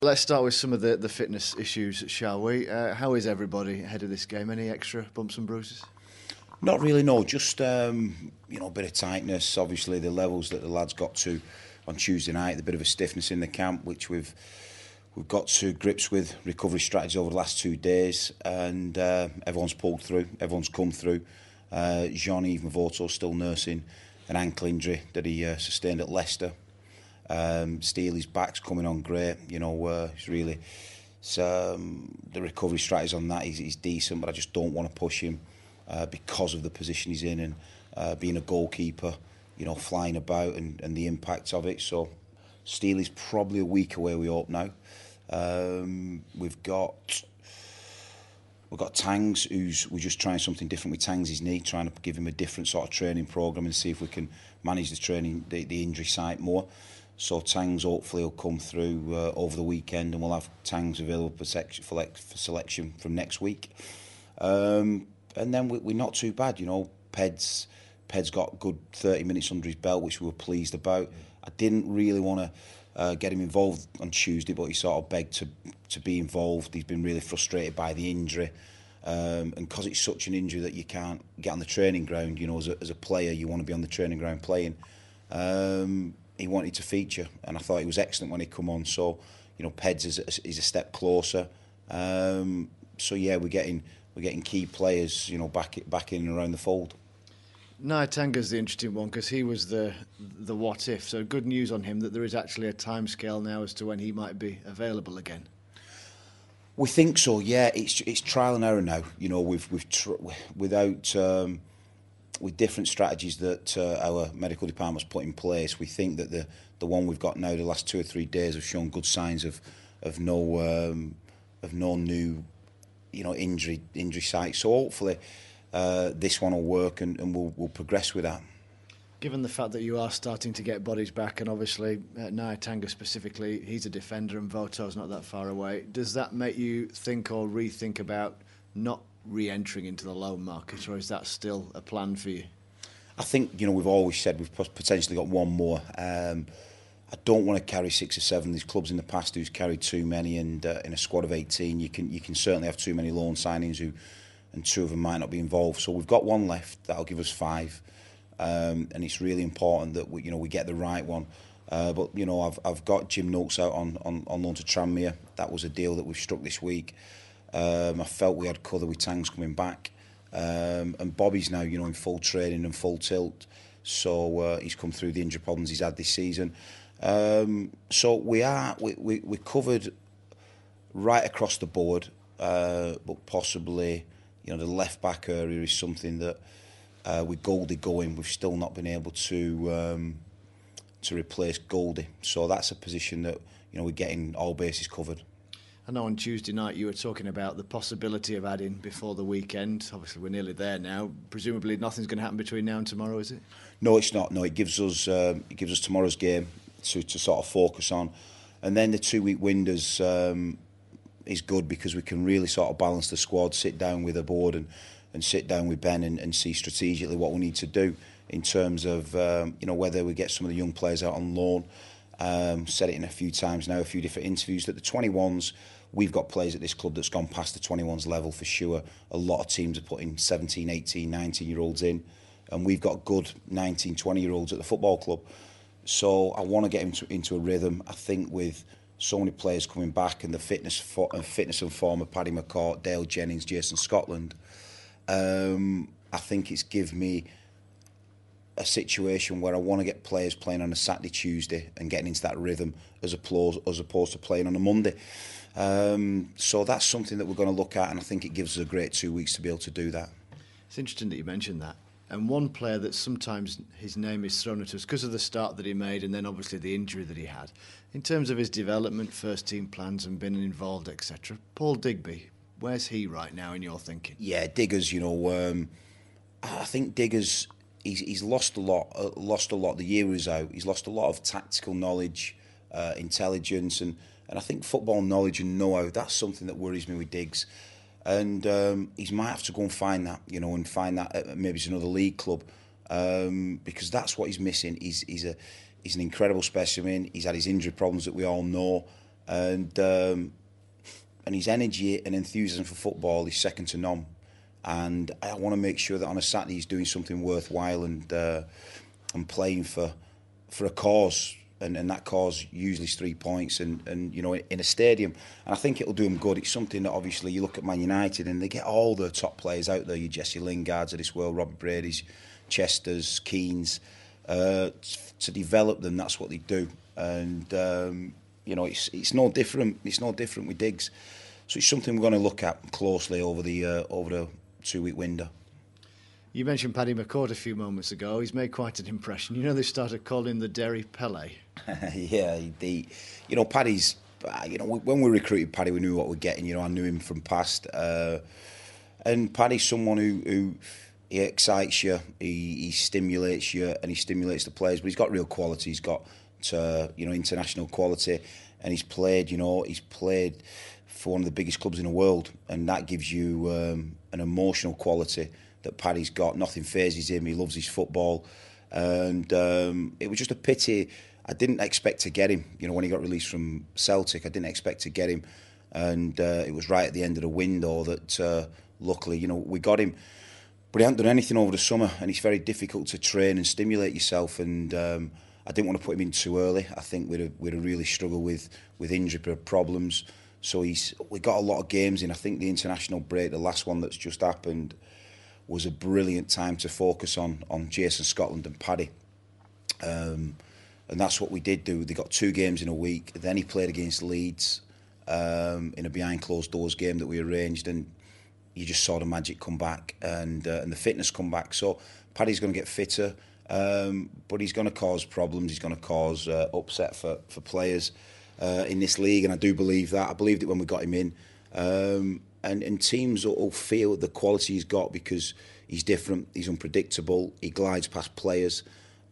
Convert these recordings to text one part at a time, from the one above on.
Let's start with some of the fitness issues, shall we? How is everybody ahead of this game? Any extra bumps and bruises? Not really, no. Just a bit of tightness. Obviously, the levels that the lads got to on Tuesday night, a bit of a stiffness in the camp, which we've got to grips with recovery strategies over the last 2 days, and everyone's pulled through. Everyone's come through. Jean-Yves Mavoto still nursing an ankle injury that he sustained at Leicester. Steely's back's coming on great. He's really the recovery strategies on that. He's decent, but I just don't want to push him because of the position he's in and being a goalkeeper. Flying about and the impact of it. So Steely's probably a week away. We hope now. We've got Tangs, we're just trying something different with Tangs' knee, trying to give him a different sort of training programme and see if we can manage the training, the injury side more. So Tangs hopefully will come through over the weekend, and we'll have Tangs available for selection from next week. And then we're not too bad, Ped's got good 30 minutes under his belt, which we were pleased about. I didn't really want to get him involved on Tuesday, but he sort of begged to be involved. He's been really frustrated by the injury, and because it's such an injury that you can't get on the training ground. As a player, you want to be on the training ground playing. He wanted to feature, and I thought he was excellent when he come on. So, Peds is a step closer. So yeah, we're getting key players, back in and around the fold. Nyatanga's the interesting one because he was the what if. So good news on him that there is actually a timescale now as to when he might be available again. We think so. Yeah, it's trial and error now. With different strategies that our medical department's put in place, we think that the one we've got now, the last 2 or 3 days, have shown good signs of no new injury sites. So hopefully this one will work and we'll progress with that. Given the fact that you are starting to get bodies back, and obviously Nyatanga specifically, he's a defender and Voto's not that far away, does that make you think or rethink about not re-entering into the loan market, or is that still a plan for you? I think we've always said we've potentially got one more. I don't want to carry 6 or 7. There's clubs in the past who's carried too many, and in a squad of 18 you can certainly have too many loan signings and 2 of them might not be involved. So we've got one left that'll give us 5, and it's really important that we get the right one. But I've got Jim Noakes out on loan to Tranmere. That was a deal that we've struck this week. I felt we had cover with Tangs coming back, and Bobby's now in full training and full tilt, so he's come through the injury problems he's had this season. So we're covered right across the board, but possibly the left back area is something that with Goldie going, we've still not been able to replace Goldie. So that's a position that we're getting all bases covered. I know on Tuesday night you were talking about the possibility of adding before the weekend. Obviously, we're nearly there now. Presumably, nothing's going to happen between now and tomorrow, is it? No, it's not. No, it gives us tomorrow's game to sort of focus on, and then the 2-week window is good because we can really sort of balance the squad, sit down with the board and sit down with Ben and see strategically what we need to do in terms of whether we get some of the young players out on loan. Said it in a few times now, a few different interviews, that the 21s, we've got players at this club that's gone past the 21s level for sure. A lot of teams are putting 17, 18, 19-year-olds in, and we've got good 19, 20-year-olds at the football club. So I want to get into a rhythm. I think with so many players coming back and the fitness and form of Paddy McCourt, Dale Jennings, Jason Scotland, I think it's given me a situation where I want to get players playing on a Saturday, Tuesday and getting into that rhythm as opposed to playing on a Monday. So that's something that we're going to look at, and I think it gives us a great 2 weeks to be able to do that. It's interesting that you mentioned that. And one player that sometimes his name is thrown at us because of the start that he made and then obviously the injury that he had. In terms of his development, first team plans and being involved, etc., Paul Digby, where's he right now in your thinking? Yeah, Diggers, I think Diggers, he's lost a lot the year he was out. He's lost a lot of tactical knowledge, intelligence, and I think football knowledge and know-how. That's something that worries me with Diggs. And he might have to go and find that, and find that at maybe it's another league club, because that's what he's missing. He's an incredible specimen. He's had his injury problems that we all know. And his energy and enthusiasm for football is second to none. And I want to make sure that on a Saturday he's doing something worthwhile and playing for a cause. And that cause usually is 3 points and you know, in a stadium. And I think it'll do him good. It's something that obviously you look at Man United and they get all the top players out there, your Jesse Lingards of this world, Robert Brady's, Chester's, Keane's, to develop them. That's what they do. And you know, it's no different. It's no different with Diggs. So it's something we're going to look at closely over the 2-week window. You mentioned Paddy McCourt a few moments ago. He's made quite an impression. You know, they started calling him the Derry Pele. Yeah, you know, Paddy's. You know, when we recruited Paddy, we knew what we're getting. You know, I knew him from past, and Paddy's someone who he excites you, he stimulates you, and he stimulates the players. But he's got real quality. He's got you know, international quality, and he's played. You know, he's played for one of the biggest clubs in the world, and that gives you an emotional quality that Paddy's got. Nothing phases him. He loves his football, and it was just a pity. I didn't expect to get him. You know, when he got released from Celtic, I didn't expect to get him, and it was right at the end of the window that luckily, you know, we got him. But he hadn't done anything over the summer, and it's very difficult to train and stimulate yourself. And I didn't want to put him in too early. I think we'd have really struggled with injury problems. So we got a lot of games in. I think the international break, the last one that's just happened, was a brilliant time to focus on Jason Scotland and Paddy. And that's what we did do. They got 2 games in a week. Then he played against Leeds in a behind closed doors game that we arranged, and you just saw the magic come back and the fitness come back. So Paddy's going to get fitter, but he's going to cause problems. He's going to cause upset for players in this league, and I do believe that. I believed it when we got him in. And teams will feel the quality he's got because he's different, he's unpredictable, he glides past players,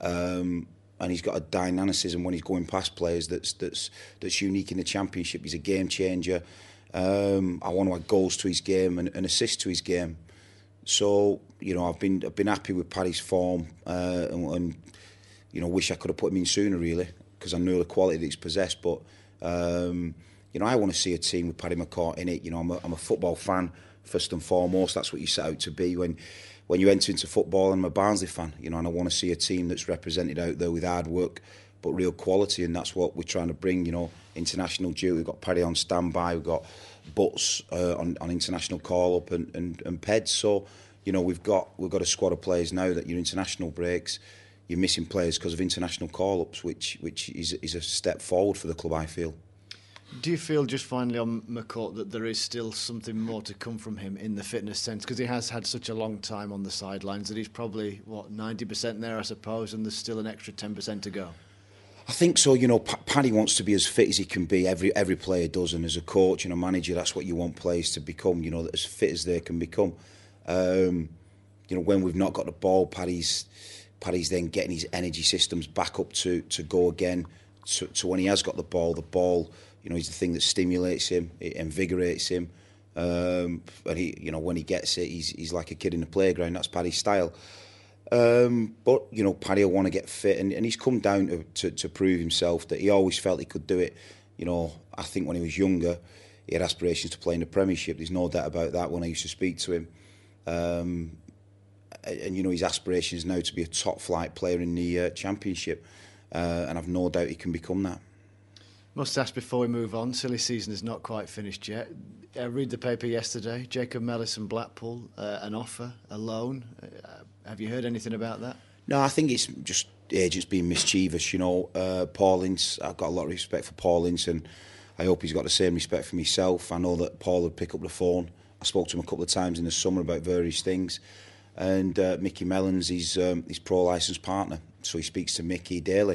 and he's got a dynamicism when he's going past players that's unique in the Championship. He's a game changer. I want to add goals to his game and assists to his game. So, you know, I've been happy with Paddy's form, and you know, wish I could have put him in sooner, really, because I know the quality that he's possessed. But you know, I want to see a team with Paddy McCourt in it. You know, I'm a football fan first and foremost. That's what you set out to be when you enter into football. I'm a Barnsley fan, you know, and I want to see a team that's represented out there with hard work but real quality, and that's what we're trying to bring. You know, international duty. We've got Paddy on standby. We've got Butts on international call up and Peds. So, you know, we've got a squad of players now that your international breaks, you're missing players because of international call ups, which is a step forward for the club, I feel. Do you feel, just finally on McCourt, that there is still something more to come from him in the fitness sense? Because he has had such a long time on the sidelines that he's probably, 90% there, I suppose, and there's still an extra 10% to go. I think so. You know, Paddy wants to be as fit as he can be. Every player does, and as a coach and a manager, that's what you want players to become. You know, as fit as they can become. You know, when we've not got the ball, Paddy's then getting his energy systems back up to go again. To when he has got the ball, you know, is the thing that stimulates him, it invigorates him. And he, you know, when he gets it, he's like a kid in the playground. That's Paddy's style. But you know, Paddy will want to get fit, and he's come down to prove himself that he always felt he could do it. You know, I think when he was younger, he had aspirations to play in the Premiership. There's no doubt about that when I used to speak to him. And you know, his aspirations now to be a top flight player in the Championship, and I've no doubt he can become that. Must ask before we move on, silly season is not quite finished yet. I read the paper yesterday, Jacob Mellis and Blackpool, an offer, a loan. Have you heard anything about that? No, I think it's just agents being mischievous. You know, Paul Ince, I've got a lot of respect for Paul Ince, and I hope he's got the same respect for myself. I know that Paul would pick up the phone. I spoke to him a couple of times in the summer about various things. And Mickey Mellons, he's his pro-licence partner, so he speaks to Mickey daily.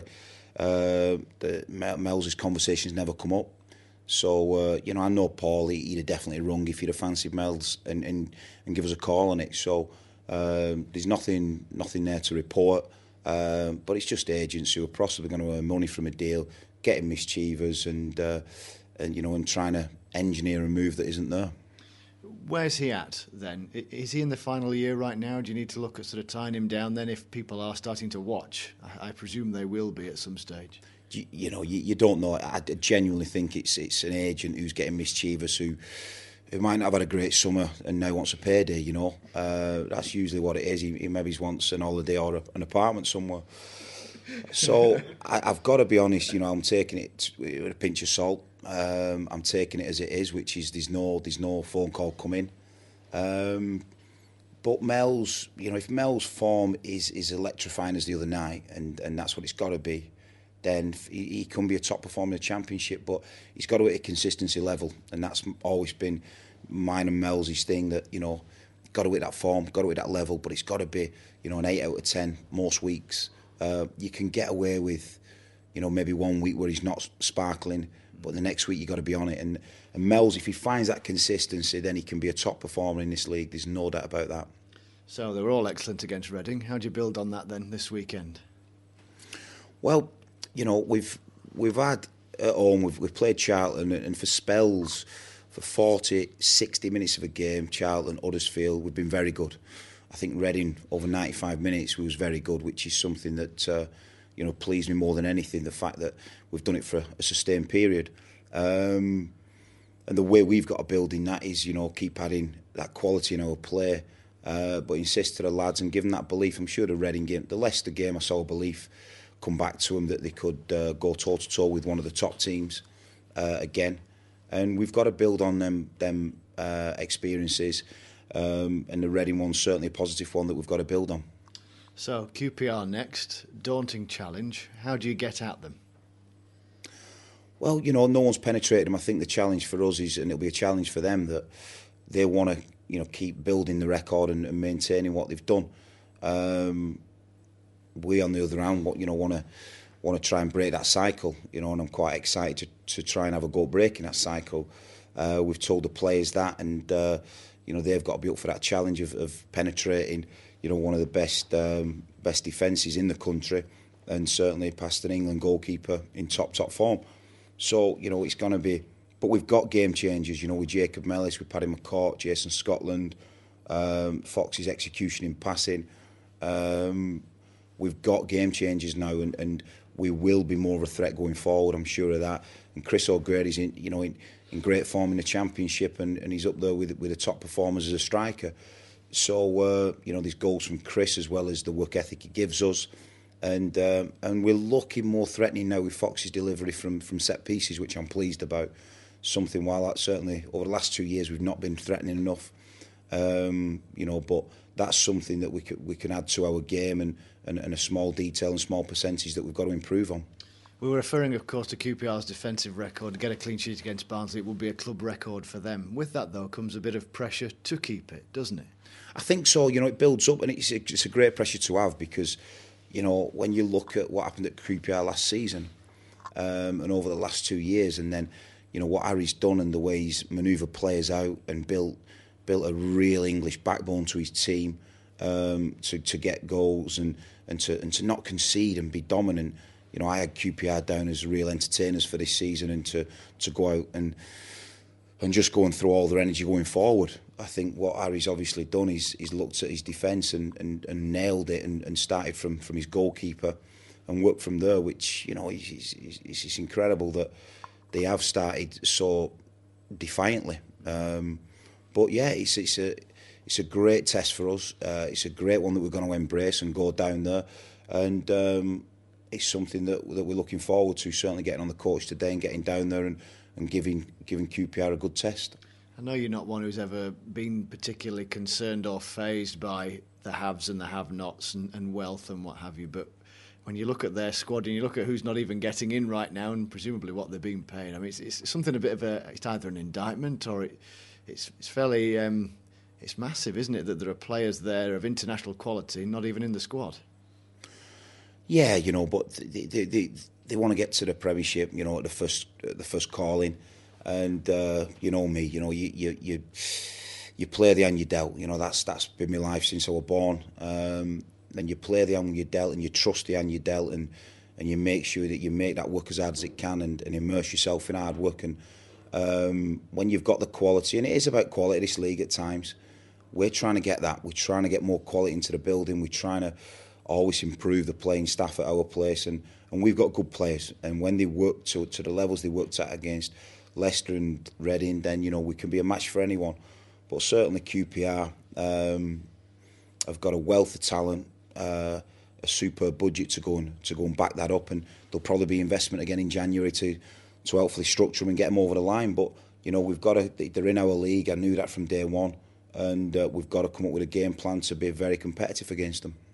Mel's conversations never come up. So, you know, I know Paul, he'd have definitely rung if he'd have fancied Mel's and give us a call on it. So there's nothing there to report. But it's just agents who are possibly going to earn money from a deal, getting mischievous and you know, and trying to engineer a move that isn't there. Where's he at then? Is he in the final year right now? Do you need to look at sort of tying him down then if people are starting to watch? I presume they will be at some stage. you don't know. I genuinely think it's an agent who's getting mischievous, who might not have had a great summer and now wants a payday. That's usually what it is. He maybe wants an holiday or an apartment somewhere. So I've got to be honest. I'm taking it with a pinch of salt. I'm taking it as it is, which is there's no phone call coming. But Mel's, if Mel's form is electrifying as the other night, and that's what it's got to be, then he can be a top performer in the Championship, but he's got to hit a consistency level, and that's always been mine and Mel's thing, that, got to hit that form, got to hit that level, but it's got to be, an 8 out of 10 most weeks. You can get away with, maybe 1 week where he's not sparkling, but the next week you've got to be on it. And Mel's, if he finds that consistency, then he can be a top performer in this league. There's no doubt about that. So they were all excellent against Reading. How do you build on that then this weekend? Well, we've had at home, we've played Charlton, and for spells, for 40, 60 minutes of a game, Charlton, Huddersfield, we've been very good. I think Reading, over 95 minutes, was very good, which is something that pleased me more than anything, the fact that we've done it for a sustained period. And the way we've got to build in that is, keep adding that quality in our play, but insist to the lads and give them that belief. I'm sure the Reading game, the Leicester game, I saw a belief come back to them that they could go toe-to-toe with one of the top teams again. And we've got to build on them experiences, and the Reading one's certainly a positive one that we've got to build on. So, QPR next, daunting challenge. How do you get at them? Well, no one's penetrated them. I think the challenge for us is, and it'll be a challenge for them, that they want to, keep building the record and maintaining what they've done. We, on the other hand, want to try and break that cycle, and I'm quite excited to try and have a go breaking that cycle. We've told the players that, and they've got to be up for that challenge of penetrating, one of the best defences in the country, and certainly past an England goalkeeper in top form. So, it's going to be... But we've got game changers, with Jacob Mellis, with Paddy McCourt, Jason Scotland, Fox's execution in passing. We've got game changers now, and we will be more of a threat going forward, I'm sure of that. And Chris O'Grady's in great form in the Championship, and he's up there with the top performers as a striker. So, there's goals from Chris as well as the work ethic he gives us. And we're looking more threatening now with Fox's delivery from set pieces, which I'm pleased about. Something, while that certainly over the last 2 years we've not been threatening enough, but that's something that we can add to our game, and a small detail and small percentage that we've got to improve on. We were referring, of course, to QPR's defensive record. To get a clean sheet against Barnsley, it will be a club record for them. With that, though, comes a bit of pressure to keep it, doesn't it? I think so. It builds up, and it's a great pressure to have, because, when you look at what happened at QPR last season, and over the last 2 years, and then, what Harry's done and the way he's manoeuvred players out and built a real English backbone to his team, to get goals and to not concede and be dominant. I had QPR down as real entertainers for this season, and to go out and just going through all their energy going forward. I think what Harry's obviously done is he's looked at his defence and nailed it, and started from his goalkeeper and worked from there, which, it's incredible that they have started so defiantly. But yeah, it's a great test for us. It's a great one that we're going to embrace and go down there, and it's something that we're looking forward to. Certainly getting on the coach today and getting down there and giving QPR a good test. I know you're not one who's ever been particularly concerned or fazed by the haves and the have-nots and wealth and what have you, but when you look at their squad and you look at who's not even getting in right now and presumably what they're being paid, I mean, it's something a bit of it's either an indictment or it's fairly it's massive, isn't it, that there are players there of international quality not even in the squad. Yeah, but they want to get to the Premiership, at the first calling, and me, you play the hand you dealt. That's been my life since I was born. Then you play the hand you dealt, and you trust the hand you dealt, and you make sure that you make that work as hard as it can, and immerse yourself in hard work. And when you've got the quality, and it is about quality, this league at times, we're trying to get that. We're trying to get more quality into the building. We're trying to always improve the playing staff at our place, and we've got good players. And when they work to the levels they worked at against Leicester and Reading, then we can be a match for anyone. But certainly QPR have got a wealth of talent, a superb budget to go and back that up, and there'll probably be investment again in January to hopefully structure them and get them over the line. But we've got they're in our league. I knew that from day one, and we've got to come up with a game plan to be very competitive against them.